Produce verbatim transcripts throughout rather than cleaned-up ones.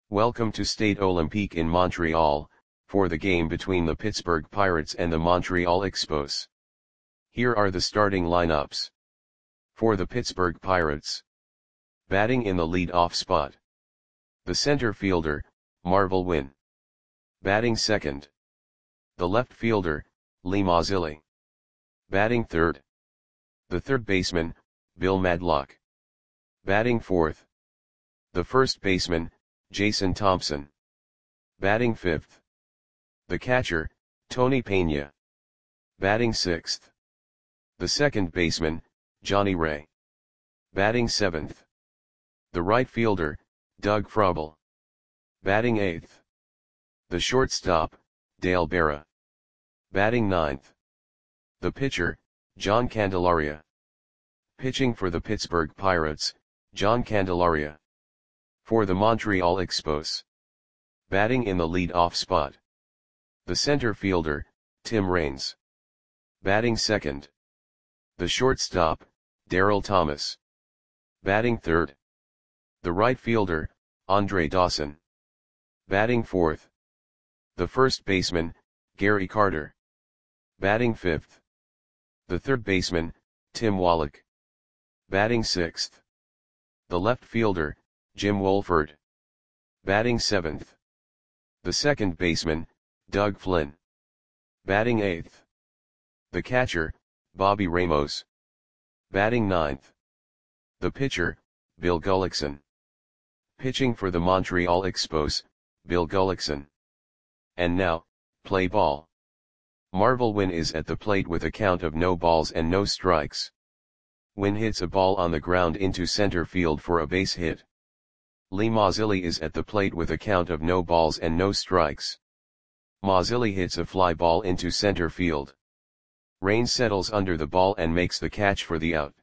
Welcome to Stade Olympique in Montreal, for the game between the Pittsburgh Pirates and the Montreal Expos. Here are the starting lineups. For the Pittsburgh Pirates. Batting in the lead-off spot. The center fielder, Marvel Wynn. Batting second. The left fielder, Lee Mazzilli. Batting third. The third baseman, Bill Madlock. Batting fourth. The first baseman, Jason Thompson. Batting fifth. The catcher, Tony Pena. Batting sixth. The second baseman, Johnny Ray. Batting seventh. The right fielder, Doug Frobel. Batting eighth. The shortstop, Dale Berra. Batting ninth. The pitcher, John Candelaria. Pitching for the Pittsburgh Pirates, John Candelaria. For the Montreal Expos. Batting in the lead-off spot. The center fielder, Tim Raines. Batting second. The shortstop, Daryl Thomas. Batting third. The right fielder, Andre Dawson. Batting fourth. The first baseman, Gary Carter. Batting fifth. The third baseman, Tim Wallach. Batting sixth. The left fielder, Jim Wolford. Batting seventh. The second baseman, Doug Flynn. Batting eighth. The catcher, Bobby Ramos. Batting ninth. The pitcher, Bill Gullickson. Pitching for the Montreal Expos, Bill Gullickson. And now, play ball. Marvel Wynn is at the plate with a count of no balls and no strikes. Wynn hits a ball on the ground into center field for a base hit. Lee Mazzilli is at the plate with a count of no balls and no strikes. Mazzilli hits a fly ball into center field. Raines settles under the ball and makes the catch for the out.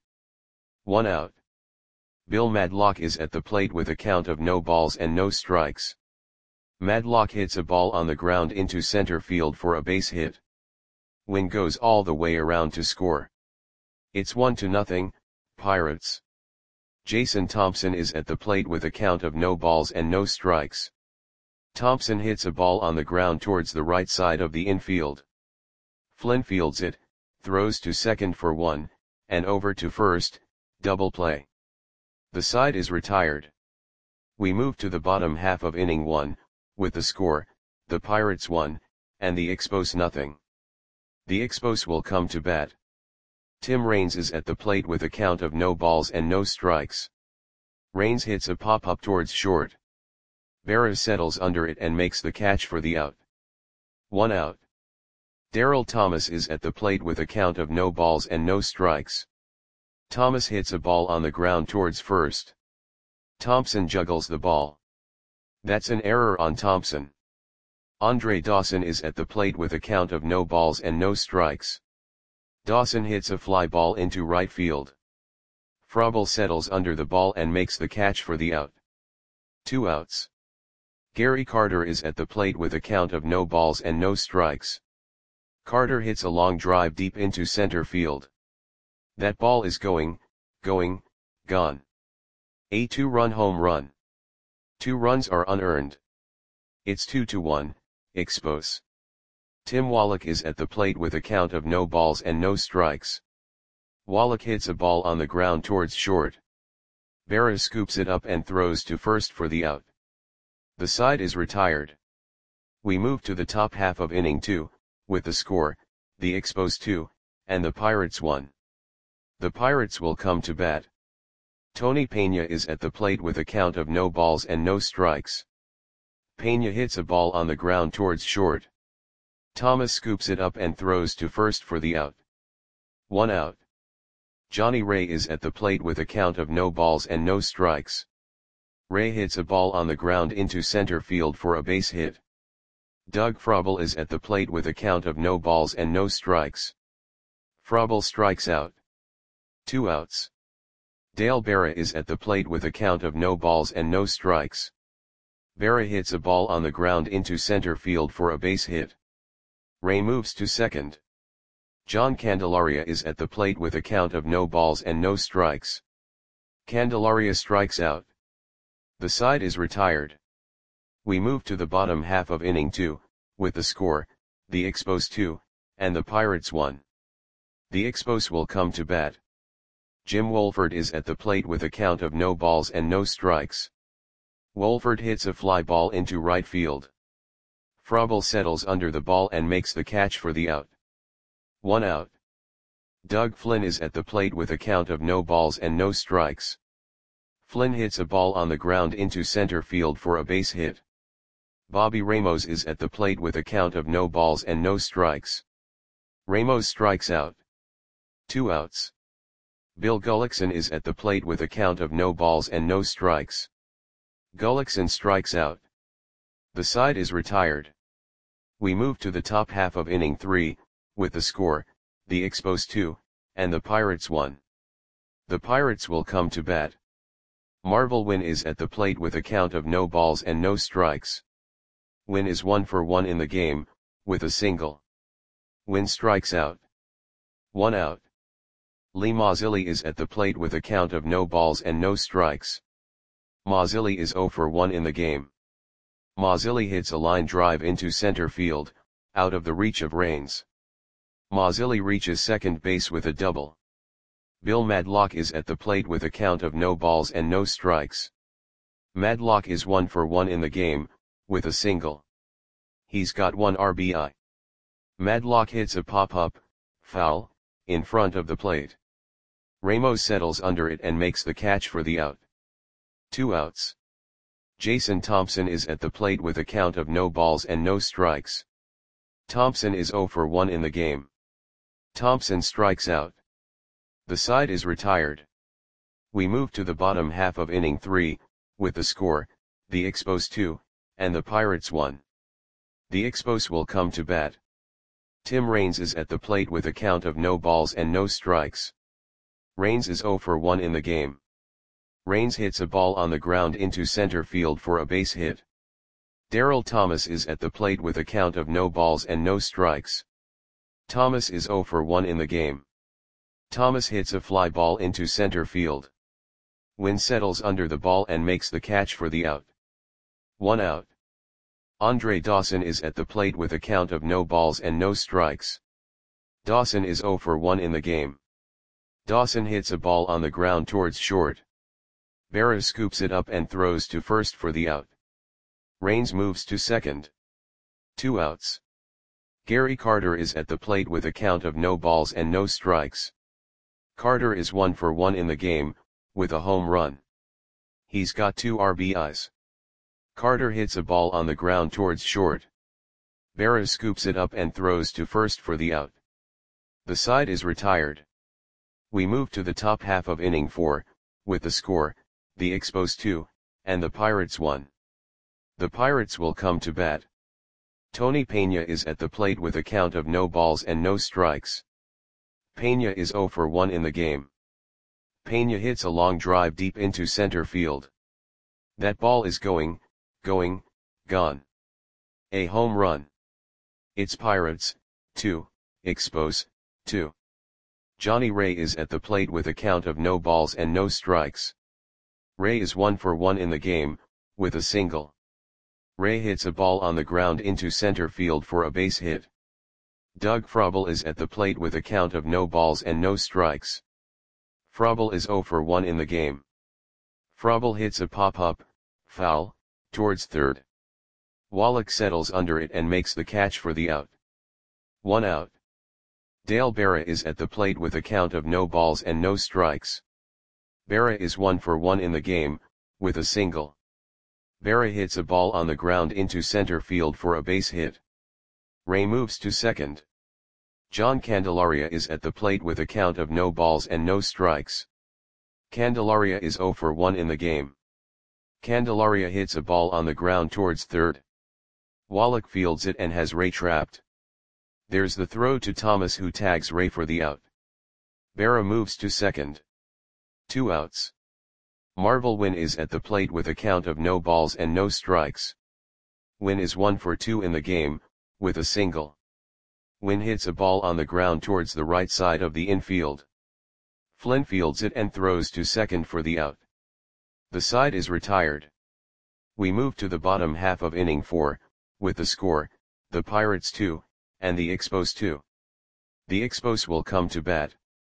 One out. Bill Madlock is at the plate with a count of no balls and no strikes. Madlock hits a ball on the ground into center field for a base hit. Wynn goes all the way around to score. It's one to nothing, Pirates. Jason Thompson is at the plate with a count of no balls and no strikes. Thompson hits a ball on the ground towards the right side of the infield. Flynn fields it, throws to second for one, and over to first, double play. The side is retired. We move to the bottom half of inning one, with the score, the Pirates one, and the Expos nothing. The Expos will come to bat. Tim Raines is at the plate with a count of no balls and no strikes. Raines hits a pop-up towards short. Berra settles under it and makes the catch for the out. One out. Daryl Thomas is at the plate with a count of no balls and no strikes. Thomas hits a ball on the ground towards first. Thompson juggles the ball. That's an error on Thompson. Andre Dawson is at the plate with a count of no balls and no strikes. Dawson hits a fly ball into right field. Frobel settles under the ball and makes the catch for the out. Two outs. Gary Carter is at the plate with a count of no balls and no strikes. Carter hits a long drive deep into center field. That ball is going, going, gone. A two-run home run. Two runs are unearned. It's two to one, Expos. Tim Wallach is at the plate with a count of no balls and no strikes. Wallach hits a ball on the ground towards short. Berra scoops it up and throws to first for the out. The side is retired. We move to the top half of inning two, with the score, the Expos two, and the Pirates one. The Pirates will come to bat. Tony Pena is at the plate with a count of no balls and no strikes. Pena hits a ball on the ground towards short. Thomas scoops it up and throws to first for the out. One out. Johnny Ray is at the plate with a count of no balls and no strikes. Ray hits a ball on the ground into center field for a base hit. Doug Frobel is at the plate with a count of no balls and no strikes. Frobel strikes out. Two outs. Dale Berra is at the plate with a count of no balls and no strikes. Berra hits a ball on the ground into center field for a base hit. Ray moves to second. John Candelaria is at the plate with a count of no balls and no strikes. Candelaria strikes out. The side is retired. We move to the bottom half of inning two, with the score, the Expos two, and the Pirates one. The Expos will come to bat. Jim Wolford is at the plate with a count of no balls and no strikes. Wolford hits a fly ball into right field. Frobel settles under the ball and makes the catch for the out. One out. Doug Flynn is at the plate with a count of no balls and no strikes. Flynn hits a ball on the ground into center field for a base hit. Bobby Ramos is at the plate with a count of no balls and no strikes. Ramos strikes out. Two outs. Bill Gullickson is at the plate with a count of no balls and no strikes. Gullickson strikes out. The side is retired. We move to the top half of inning three, with the score, the Expos two, and the Pirates one. The Pirates will come to bat. Marvel Wynn is at the plate with a count of no balls and no strikes. Wynn is one for one in the game, with a single. Wynn strikes out. One out. Lee Mazzilli is at the plate with a count of no balls and no strikes. Mazzilli is zero for one in the game. Mazzilli hits a line drive into center field, out of the reach of Raines. Mazzilli reaches second base with a double. Bill Madlock is at the plate with a count of no balls and no strikes. Madlock is one for one in the game, with a single. He's got one R B I. Madlock hits a pop-up, foul, in front of the plate. Ramos settles under it and makes the catch for the out. Two outs. Jason Thompson is at the plate with a count of no balls and no strikes. Thompson is zero for one in the game. Thompson strikes out. The side is retired. We move to the bottom half of inning three, with the score, the Expos two, and the Pirates one. The Expos will come to bat. Tim Raines is at the plate with a count of no balls and no strikes. Raines is zero for one in the game. Raines hits a ball on the ground into center field for a base hit. Darryl Thomas is at the plate with a count of no balls and no strikes. Thomas is zero for one in the game. Thomas hits a fly ball into center field. Wynn settles under the ball and makes the catch for the out. One out. Andre Dawson is at the plate with a count of no balls and no strikes. Dawson is zero for one in the game. Dawson hits a ball on the ground towards short. Berra scoops it up and throws to first for the out. Raines moves to second. Two outs. Gary Carter is at the plate with a count of no balls and no strikes. Carter is one for one in the game, with a home run. He's got two R B Is. Carter hits a ball on the ground towards short. Berra scoops it up and throws to first for the out. The side is retired. We move to the top half of inning four, with the score, the Expos two, and the Pirates one. The Pirates will come to bat. Tony Pena is at the plate with a count of no balls and no strikes. Pena is zero for one in the game. Pena hits a long drive deep into center field. That ball is going, going, gone. A home run. It's Pirates, two, Expos, two. Johnny Ray is at the plate with a count of no balls and no strikes. Ray is one for one in the game, with a single. Ray hits a ball on the ground into center field for a base hit. Doug Frobel is at the plate with a count of no balls and no strikes. Frobel is zero for one in the game. Frobel hits a pop-up, foul, towards third. Wallach settles under it and makes the catch for the out. One out. Dale Berra is at the plate with a count of no balls and no strikes. Berra is one for one in the game, with a single. Berra hits a ball on the ground into center field for a base hit. Ray moves to second. John Candelaria is at the plate with a count of no balls and no strikes. Candelaria is zero for one in the game. Candelaria hits a ball on the ground towards third. Wallach fields it and has Ray trapped. There's the throw to Thomas, who tags Ray for the out. Berra moves to second. Two outs. Marvel Wynn is at the plate with a count of no balls and no strikes. Wynn is one for two in the game, with a single. Wynn hits a ball on the ground towards the right side of the infield. Flynn fields it and throws to second for the out. The side is retired. We move to the bottom half of inning four, with the score, the Pirates two, and the Expos two. The Expos will come to bat.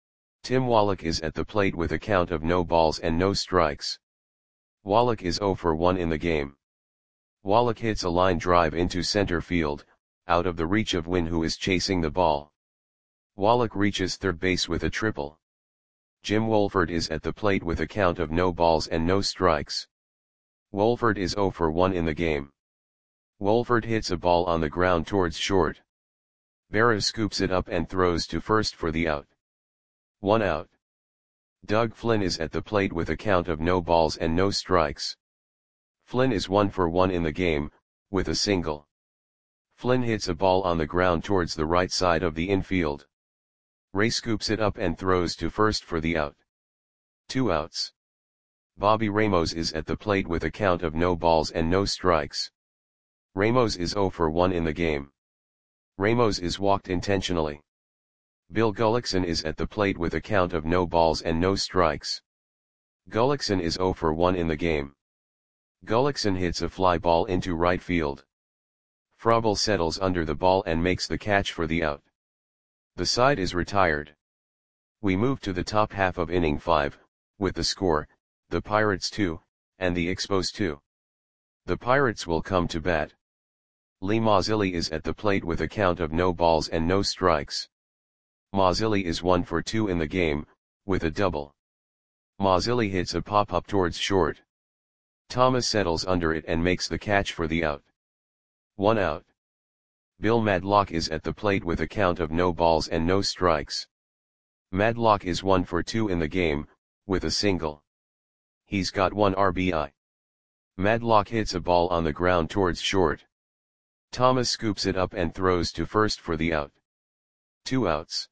Tim Wallach is at the plate with a count of no balls and no strikes. Wallach is oh for one in the game. Wallach hits a line drive into center field, out of the reach of Wynn, who is chasing the ball. Wallach reaches third base with a triple. Jim Wohlford is at the plate with a count of no balls and no strikes. Wohlford is oh for one in the game. Wohlford hits a ball on the ground towards short. Berra scoops it up and throws to first for the out. One out. Doug Flynn is at the plate with a count of no balls and no strikes. Flynn is one for one in the game, with a single. Flynn hits a ball on the ground towards the right side of the infield. Ray scoops it up and throws to first for the out. Two outs. Bobby Ramos is at the plate with a count of no balls and no strikes. Ramos is oh for one in the game. Ramos is walked intentionally. Bill Gullickson is at the plate with a count of no balls and no strikes. Gullickson is oh for one in the game. Gullickson hits a fly ball into right field. Frobel settles under the ball and makes the catch for the out. The side is retired. We move to the top half of inning five, with the score, the Pirates two, and the Expos two. The Pirates will come to bat. Lee Mazzilli is at the plate with a count of no balls and no strikes. Mazzilli is one for two in the game, with a double. Mazzilli hits a pop-up towards short. Thomas settles under it and makes the catch for the out. One out. Bill Madlock is at the plate with a count of no balls and no strikes. Madlock is one for two in the game, with a single. He's got one R B I. Madlock hits a ball on the ground towards short. Thomas scoops it up and throws to first for the out. Two outs.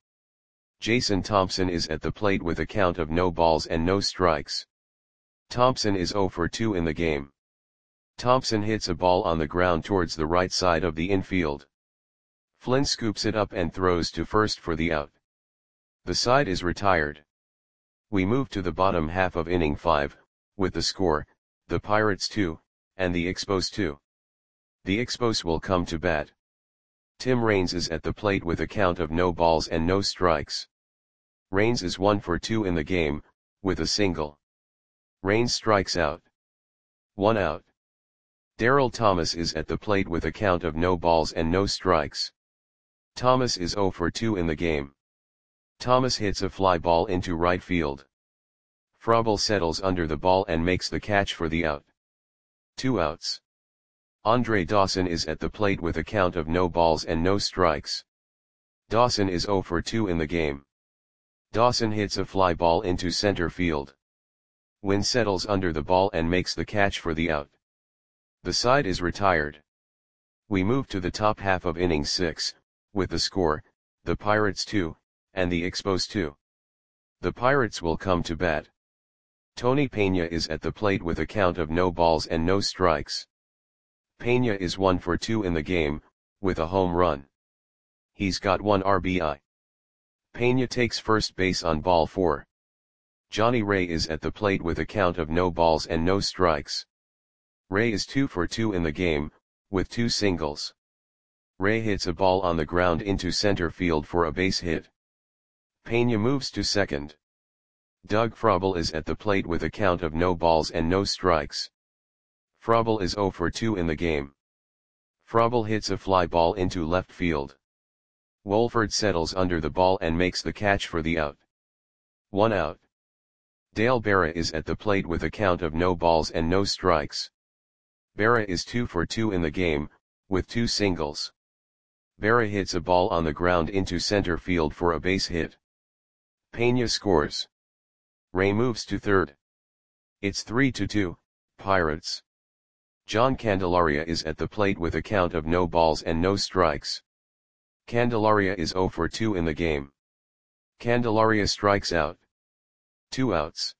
Jason Thompson is at the plate with a count of no balls and no strikes. Thompson is oh for two in the game. Thompson hits a ball on the ground towards the right side of the infield. Flynn scoops it up and throws to first for the out. The side is retired. We move to the bottom half of inning five, with the score, the Pirates two, and the Expos two. The Expos will come to bat. Tim Raines is at the plate with a count of no balls and no strikes. Raines is one for two in the game, with a single. Raines strikes out. One out. Darrell Thomas is at the plate with a count of no balls and no strikes. Thomas is oh for two in the game. Thomas hits a fly ball into right field. Frobel settles under the ball and makes the catch for the out. Two outs. Andre Dawson is at the plate with a count of no balls and no strikes. Dawson is oh for two in the game. Dawson hits a fly ball into center field. Wynn settles under the ball and makes the catch for the out. The side is retired. We move to the top half of inning six, with the score, the Pirates two, and the Expos two. The Pirates will come to bat. Tony Pena is at the plate with a count of no balls and no strikes. Pena is one for two in the game, with a home run. He's got one R B I. Pena takes first base on ball four. Johnny Ray is at the plate with a count of no balls and no strikes. Ray is two for two in the game, with two singles. Ray hits a ball on the ground into center field for a base hit. Pena moves to second. Doug Frobel is at the plate with a count of no balls and no strikes. Frobel is oh for two in the game. Frobel hits a fly ball into left field. Wohlford settles under the ball and makes the catch for the out. One out. Dale Berra is at the plate with a count of no balls and no strikes. Berra is two for two in the game, with two singles. Berra hits a ball on the ground into center field for a base hit. Pena scores. Ray moves to third. It's three to two, Pirates. John Candelaria is at the plate with a count of no balls and no strikes. Candelaria is oh for two in the game. Candelaria strikes out. Two outs.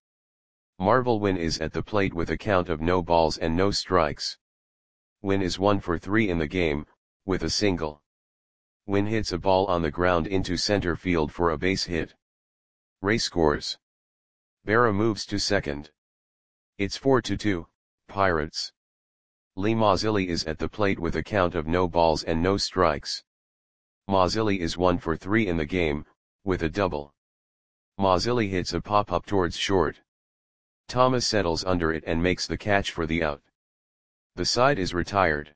Marvel Wynn is at the plate with a count of no balls and no strikes. Wynn is one for three in the game, with a single. Wynn hits a ball on the ground into center field for a base hit. Ray scores. Berra moves to second. It's four to two, Pirates. Lee Mazzilli is at the plate with a count of no balls and no strikes. Mazzilli is one for three in the game, with a double. Mazzilli hits a pop-up towards short. Thomas settles under it and makes the catch for the out. The side is retired.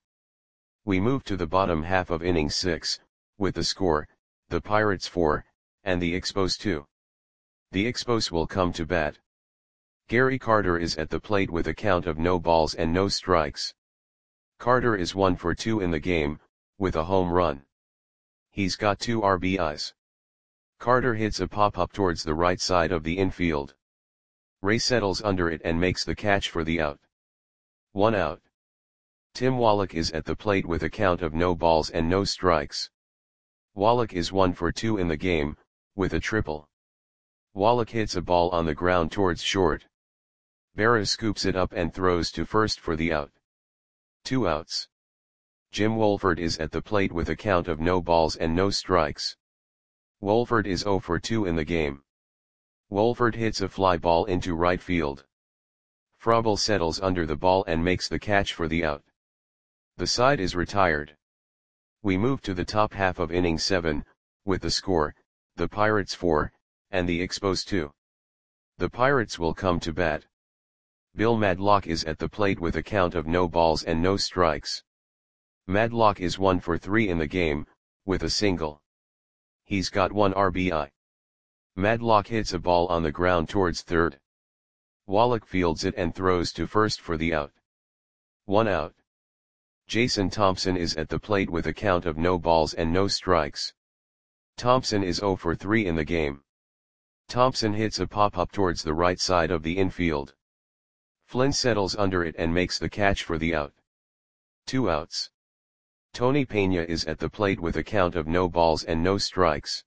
We move to the bottom half of inning six, with the score, the Pirates four, and the Expos two. The Expos will come to bat. Gary Carter is at the plate with a count of no balls and no strikes. Carter is one for two in the game, with a home run. He's got two R B Is. Carter hits a pop-up towards the right side of the infield. Ray settles under it and makes the catch for the out. One out. Tim Wallach is at the plate with a count of no balls and no strikes. Wallach is one for two in the game, with a triple. Wallach hits a ball on the ground towards short. Berra scoops it up and throws to first for the out. Two outs. Jim Wolford is at the plate with a count of no balls and no strikes. Wolford is zero for two in the game. Wolford hits a fly ball into right field. Frobel settles under the ball and makes the catch for the out. The side is retired. We move to the top half of inning seven, with the score, the Pirates four, and the Expos two. The Pirates will come to bat. Bill Madlock is at the plate with a count of no balls and no strikes. Madlock is one for three in the game, with a single. He's got one R B I. Madlock hits a ball on the ground towards third. Wallach fields it and throws to first for the out. One out. Jason Thompson is at the plate with a count of no balls and no strikes. Thompson is zero for three in the game. Thompson hits a pop-up towards the right side of the infield. Flynn settles under it and makes the catch for the out. Two outs. Tony Pena is at the plate with a count of no balls and no strikes.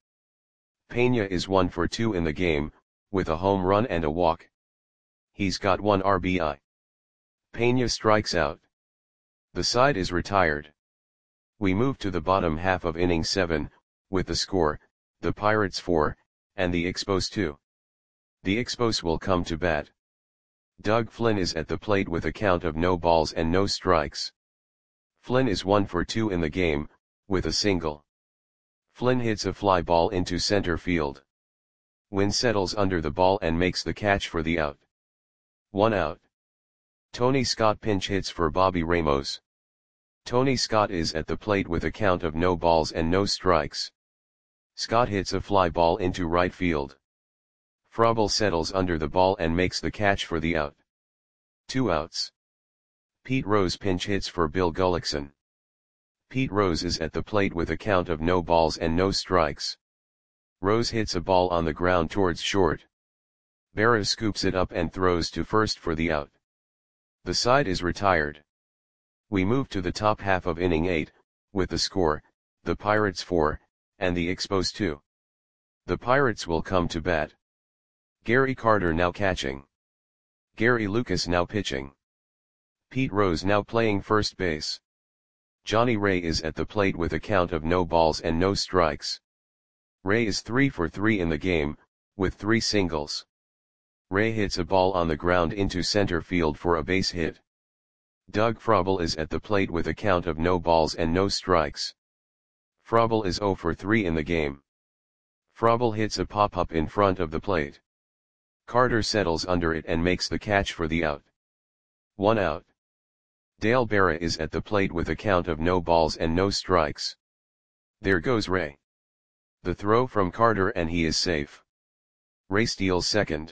Pena is one for two in the game, with a home run and a walk. He's got one R B I. Pena strikes out. The side is retired. We move to the bottom half of inning seven, with the score, the Pirates four, and the Expos two. The Expos will come to bat. Doug Flynn is at the plate with a count of no balls and no strikes. Flynn is one for two in the game, with a single. Flynn hits a fly ball into center field. Wynn settles under the ball and makes the catch for the out. One out. Tony Scott pinch hits for Bobby Ramos. Tony Scott is at the plate with a count of no balls and no strikes. Scott hits a fly ball into right field. Frobel settles under the ball and makes the catch for the out. Two outs. Pete Rose pinch hits for Bill Gullickson. Pete Rose is at the plate with a count of no balls and no strikes. Rose hits a ball on the ground towards short. Berra scoops it up and throws to first for the out. The side is retired. We move to the top half of inning eight, with the score, the Pirates four, and the Expos two. The Pirates will come to bat. Gary Carter now catching. Gary Lucas now pitching. Pete Rose now playing first base. Johnny Ray is at the plate with a count of no balls and no strikes. Ray is three for three in the game, with three singles. Ray hits a ball on the ground into center field for a base hit. Doug Frobel is at the plate with a count of no balls and no strikes. Frobel is zero for three in the game. Frobel hits a pop-up in front of the plate. Carter settles under it and makes the catch for the out. One out. Dale Berra is at the plate with a count of no balls and no strikes. There goes Ray. The throw from Carter and he is safe. Ray steals second.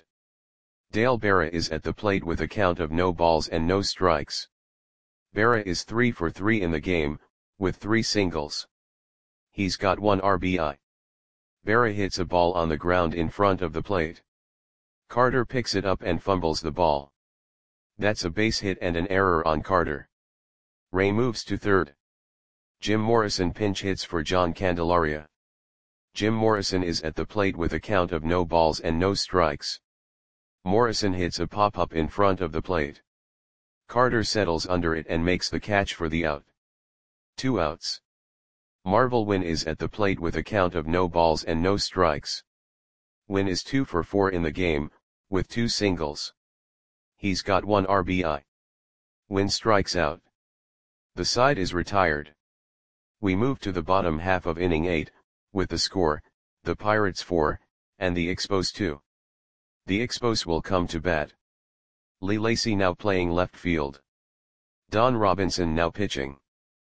Dale Berra is at the plate with a count of no balls and no strikes. Berra is three for three in the game, with three singles. He's got one R B I. Berra hits a ball on the ground in front of the plate. Carter picks it up and fumbles the ball. That's a base hit and an error on Carter. Ray moves to third. Jim Morrison pinch hits for John Candelaria. Jim Morrison is at the plate with a count of no balls and no strikes. Morrison hits a pop-up in front of the plate. Carter settles under it and makes the catch for the out. Two outs. Marvel Wynn is at the plate with a count of no balls and no strikes. Wynn is two for four in the game, with two singles. He's got one R B I. Wynn strikes out. The side is retired. We move to the bottom half of inning eight, with the score, the Pirates four, and the Expos two. The Expos will come to bat. Lee Lacy now playing left field. Don Robinson now pitching.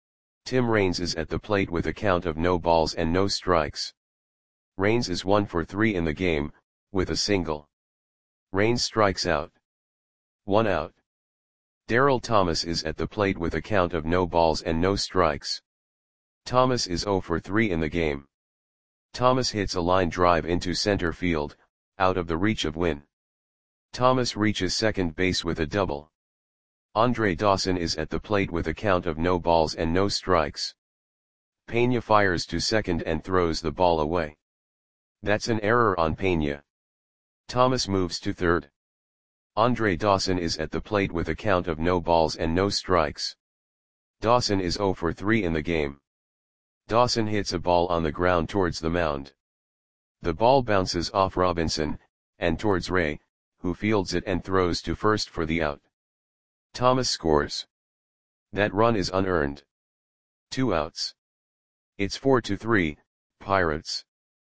Tim Raines is at the plate with a count of no balls and no strikes. Raines is one for three in the game, with a single. Raines strikes out. One out. Darryl Thomas is at the plate with a count of no balls and no strikes. Thomas is zero for three in the game. Thomas hits a line drive into center field, out of the reach of Wynn. Thomas reaches second base with a double. Andre Dawson is at the plate with a count of no balls and no strikes. Pena fires to second and throws the ball away. That's an error on Pena. Thomas moves to third. Andre Dawson is at the plate with a count of no balls and no strikes. Dawson is zero for three in the game. Dawson hits a ball on the ground towards the mound. The ball bounces off Robinson, and towards Ray, who fields it and throws to first for the out. Thomas scores. That run is unearned. Two outs. It's four to three, Pirates.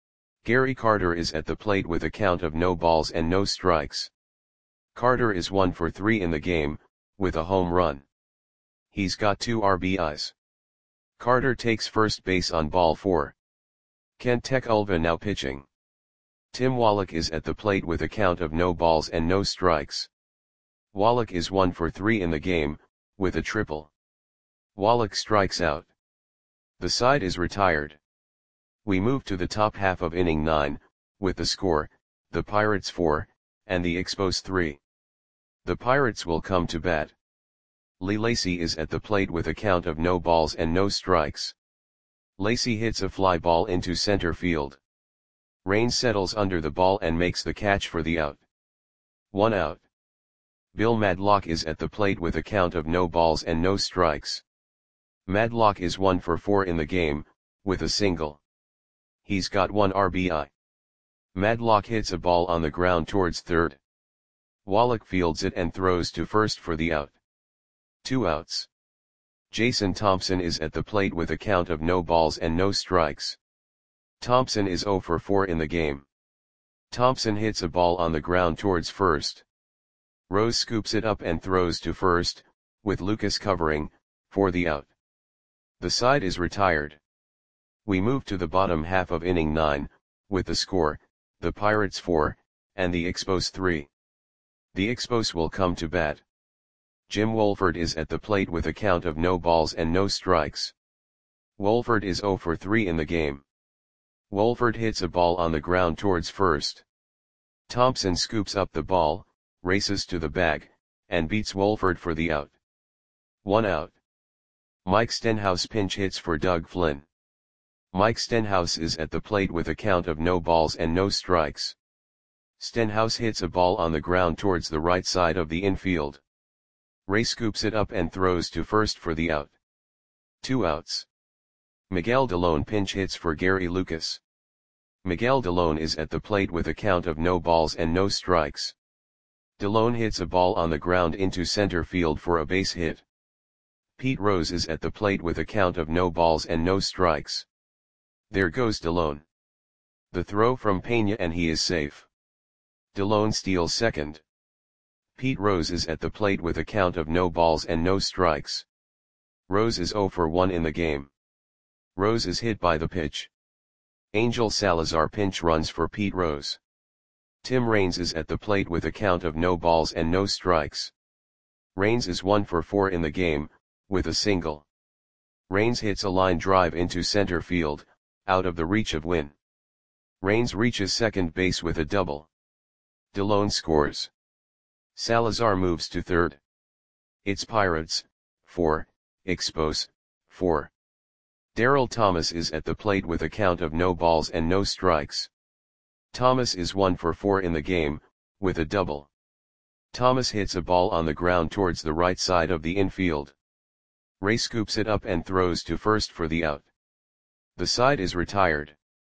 Gary Carter is at the plate with a count of no balls and no strikes. Carter is one for three in the game, with a home run. He's got two R B Is. Carter takes first base on ball four. Kent Tekulve now pitching. Tim Wallach is at the plate with a count of no balls and no strikes. Wallach is one for three in the game, with a triple. Wallach strikes out. The side is retired. We move to the top half of inning nine, with the score, the Pirates four, and the Expos three. The Pirates will come to bat. Lee Lacy is at the plate with a count of no balls and no strikes. Lacy hits a fly ball into center field. Raines settles under the ball and makes the catch for the out. One out. Bill Madlock is at the plate with a count of no balls and no strikes. Madlock is one for four in the game, with a single. He's got one R B I. Madlock hits a ball on the ground towards third. Wallach fields it and throws to first for the out. Two outs. Jason Thompson is at the plate with a count of no balls and no strikes. Thompson is zero for four in the game. Thompson hits a ball on the ground towards first. Rose scoops it up and throws to first, with Lucas covering, for the out. The side is retired. We move to the bottom half of inning nine, with the score, the Pirates four, and the Expos three. The Expos will come to bat. Jim Wolford is at the plate with a count of no balls and no strikes. Wolford is zero for three in the game. Wolford hits a ball on the ground towards first. Thompson scoops up the ball, races to the bag, and beats Wolford for the out. One out. Mike Stenhouse pinch hits for Doug Flynn. Mike Stenhouse is at the plate with a count of no balls and no strikes. Stenhouse hits a ball on the ground towards the right side of the infield. Ray scoops it up and throws to first for the out. Two outs. Miguel Delone pinch hits for Gary Lucas. Miguel Delone is at the plate with a count of no balls and no strikes. Delone hits a ball on the ground into center field for a base hit. Pete Rose is at the plate with a count of no balls and no strikes. There goes Delone. The throw from Pena and he is safe. Delone steals second. Pete Rose is at the plate with a count of no balls and no strikes. Rose is zero for one in the game. Rose is hit by the pitch. Angel Salazar pinch runs for Pete Rose. Tim Raines is at the plate with a count of no balls and no strikes. Raines is one for four in the game, with a single. Raines hits a line drive into center field, out of the reach of Wynn. Raines reaches second base with a double. Delone scores. Salazar moves to third. It's Pirates, four, Expos, four. Darryl Thomas is at the plate with a count of no balls and no strikes. Thomas is one for four in the game, with a double. Thomas hits a ball on the ground towards the right side of the infield. Ray scoops it up and throws to first for the out. The side is retired.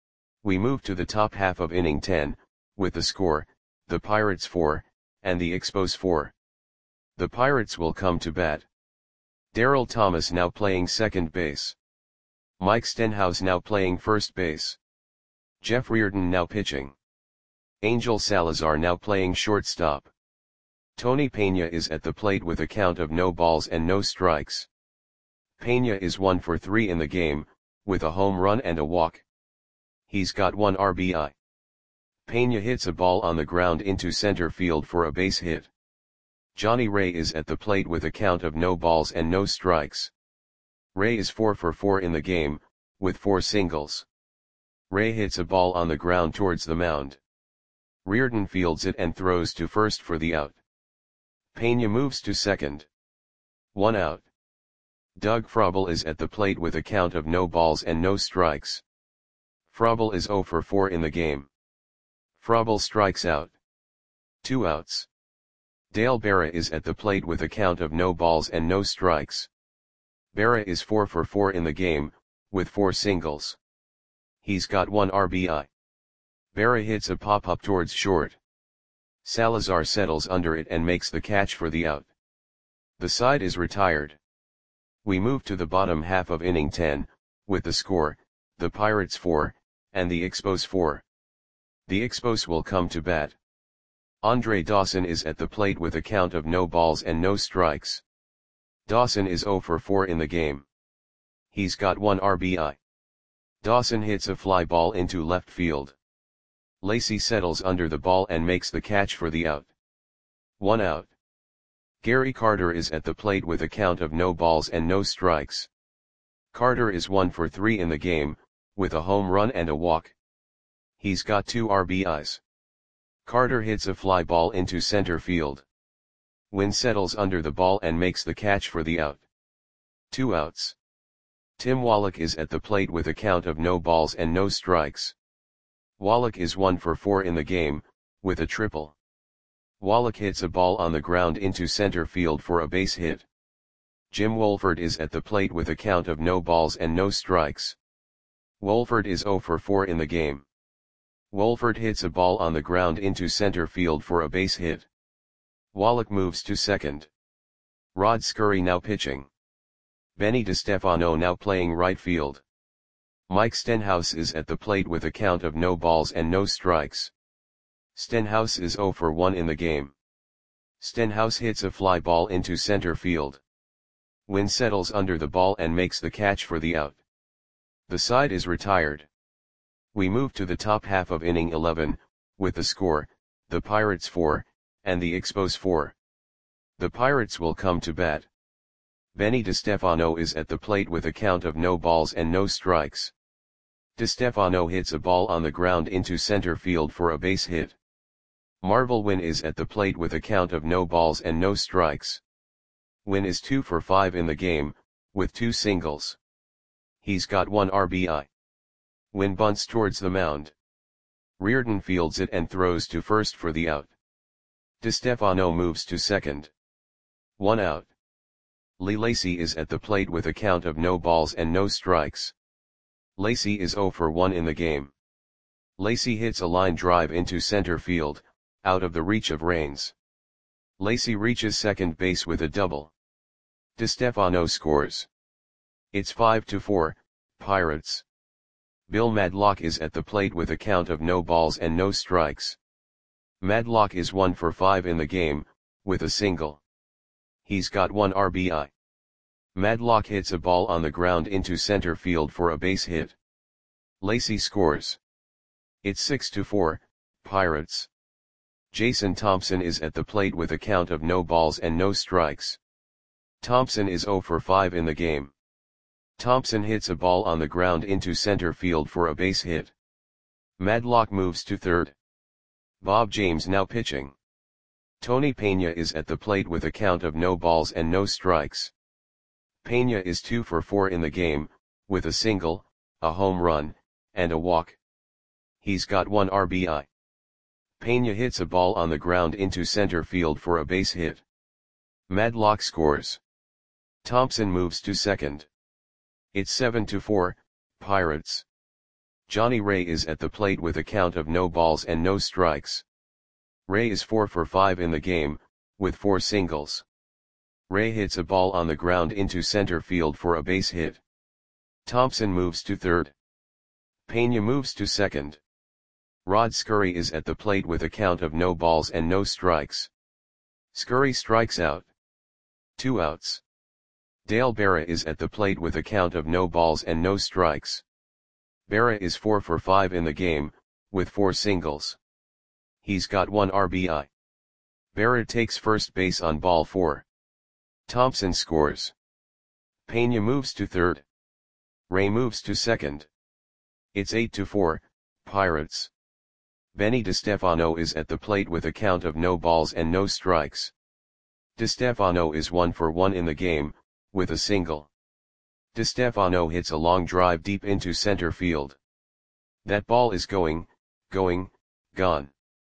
We move to the top half of inning ten, with the score, the Pirates four, and the Expos four. The Pirates will come to bat. Daryl Thomas now playing second base. Mike Stenhouse now playing first base. Jeff Reardon now pitching. Angel Salazar now playing shortstop. Tony Pena is at the plate with a count of no balls and no strikes. Pena is one for three in the game, with a home run and a walk. He's got one R B I. Pena hits a ball on the ground into center field for a base hit. Johnny Ray is at the plate with a count of no balls and no strikes. Ray is four for four in the game, with four singles. Ray hits a ball on the ground towards the mound. Reardon fields it and throws to first for the out. Pena moves to second. One out. Doug Frobel is at the plate with a count of no balls and no strikes. Frobel is zero for four in the game. Frobel strikes out. Two outs. Dale Berra is at the plate with a count of no balls and no strikes. Berra is four for four in the game, with four singles. He's got one R B I. Berra hits a pop-up towards short. Salazar settles under it and makes the catch for the out. The side is retired. We move to the bottom half of inning ten, with the score, the Pirates four, and the Expos four. The Expos will come to bat. Andre Dawson is at the plate with a count of no balls and no strikes. Dawson is zero for four in the game. He's got one R B I. Dawson hits a fly ball into left field. Lacy settles under the ball and makes the catch for the out. One out. Gary Carter is at the plate with a count of no balls and no strikes. Carter is one for three in the game, with a home run and a walk. He's got two R B Is. Carter hits a fly ball into center field. Wynn settles under the ball and makes the catch for the out. Two outs. Tim Wallach is at the plate with a count of no balls and no strikes. Wallach is one for four in the game, with a triple. Wallach hits a ball on the ground into center field for a base hit. Jim Wolford is at the plate with a count of no balls and no strikes. Wolford is zero for four in the game. Wolford hits a ball on the ground into center field for a base hit. Wallach moves to second. Rod Scurry now pitching. Benny DeStefano now playing right field. Mike Stenhouse is at the plate with a count of no balls and no strikes. Stenhouse is zero for one in the game. Stenhouse hits a fly ball into center field. Wynn settles under the ball and makes the catch for the out. The side is retired. We move to the top half of inning eleven, with the score, the Pirates four, and the Expos four. The Pirates will come to bat. Benny DeStefano is at the plate with a count of no balls and no strikes. DeStefano hits a ball on the ground into center field for a base hit. Marvel Wynn is at the plate with a count of no balls and no strikes. Wynn is two for five in the game, with two singles. He's got one R B I. Wynn bunts towards the mound. Reardon fields it and throws to first for the out. DeStefano moves to second. One out. Lee Lacy is at the plate with a count of no balls and no strikes. Lacy is zero for one in the game. Lacy hits a line drive into center field, out of the reach of Raines. Lacy reaches second base with a double. DeStefano scores. It's five to four, Pirates. Bill Madlock is at the plate with a count of no balls and no strikes. Madlock is one for five in the game, with a single. He's got one R B I. Madlock hits a ball on the ground into center field for a base hit. Lacy scores. It's six to four, Pirates. Jason Thompson is at the plate with a count of no balls and no strikes. Thompson is zero for five in the game. Thompson hits a ball on the ground into center field for a base hit. Madlock moves to third. Bob James now pitching. Tony Pena is at the plate with a count of no balls and no strikes. Pena is two for four in the game, with a single, a home run, and a walk. He's got one R B I. Pena hits a ball on the ground into center field for a base hit. Madlock scores. Thompson moves to second. It's seven to four, Pirates. Johnny Ray is at the plate with a count of no balls and no strikes. Ray is four for five in the game, with four singles. Ray hits a ball on the ground into center field for a base hit. Thompson moves to third. Pena moves to second. Rod Scurry is at the plate with a count of no balls and no strikes. Scurry strikes out. Two outs. Dale Berra is at the plate with a count of no balls and no strikes. Berra is four for five in the game, with four singles. He's got one R B I. Berra takes first base on ball four. Thompson scores. Pena moves to third. Ray moves to second. It's eight to four, Pirates. Benny DeStefano is at the plate with a count of no balls and no strikes. DeStefano is one for one in the game, with a single. DeStefano hits a long drive deep into center field. That ball is going, going, gone.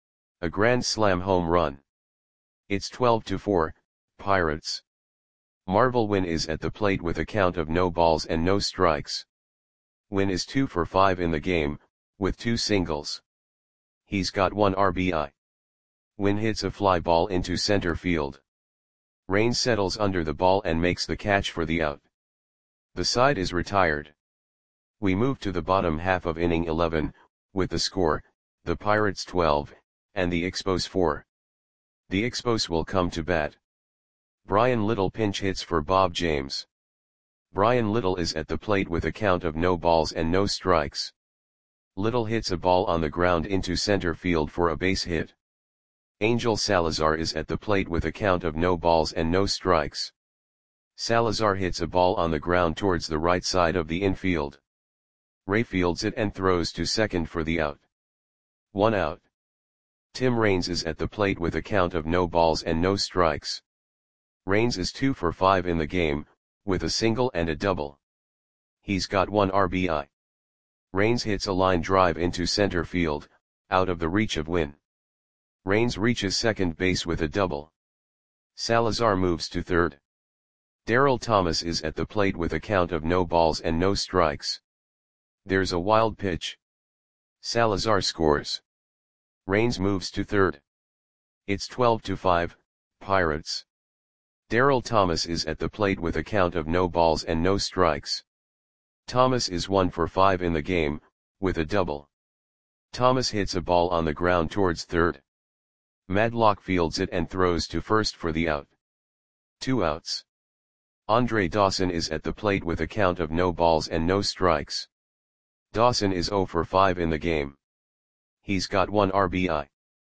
A grand slam home run. It's twelve to four, Pirates. Marvel Wynn is at the plate with a count of no balls and no strikes. Wynn is two for five in the game, with two singles. He's got one R B I. Wynn hits a fly ball into center field. Rain settles under the ball and makes the catch for the out. The side is retired. We move to the bottom half of inning eleven, with the score, the Pirates twelve, and the Expos four. The Expos will come to bat. Brian Little pinch hits for Bob James. Brian Little is at the plate with a count of no balls and no strikes. Little hits a ball on the ground into center field for a base hit. Angel Salazar is at the plate with a count of no balls and no strikes. Salazar hits a ball on the ground towards the right side of the infield. Ray fields it and throws to second for the out. One out. Tim Raines is at the plate with a count of no balls and no strikes. Raines is two for five in the game, with a single and a double. He's got one R B I. Raines hits a line drive into center field, out of the reach of Wynn. Raines reaches second base with a double. Salazar moves to third. Darryl Thomas is at the plate with a count of no balls and no strikes. There's a wild pitch. Salazar scores. Raines moves to third. It's twelve to five, Pirates. Darryl Thomas is at the plate with a count of no balls and no strikes. Thomas is one for five in the game, with a double. Thomas hits a ball on the ground towards third. Madlock fields it and throws to first for the out. Two outs. Andre Dawson is at the plate with a count of no balls and no strikes. Dawson is zero for five in the game. He's got one R B I.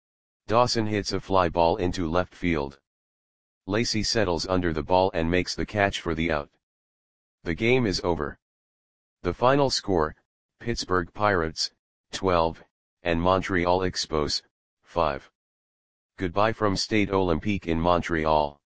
Dawson hits a fly ball into left field. Lacey settles under the ball and makes the catch for the out. The game is over. The final score, Pittsburgh Pirates, twelve, and Montreal Expos, five. Goodbye from Stade Olympique in Montreal.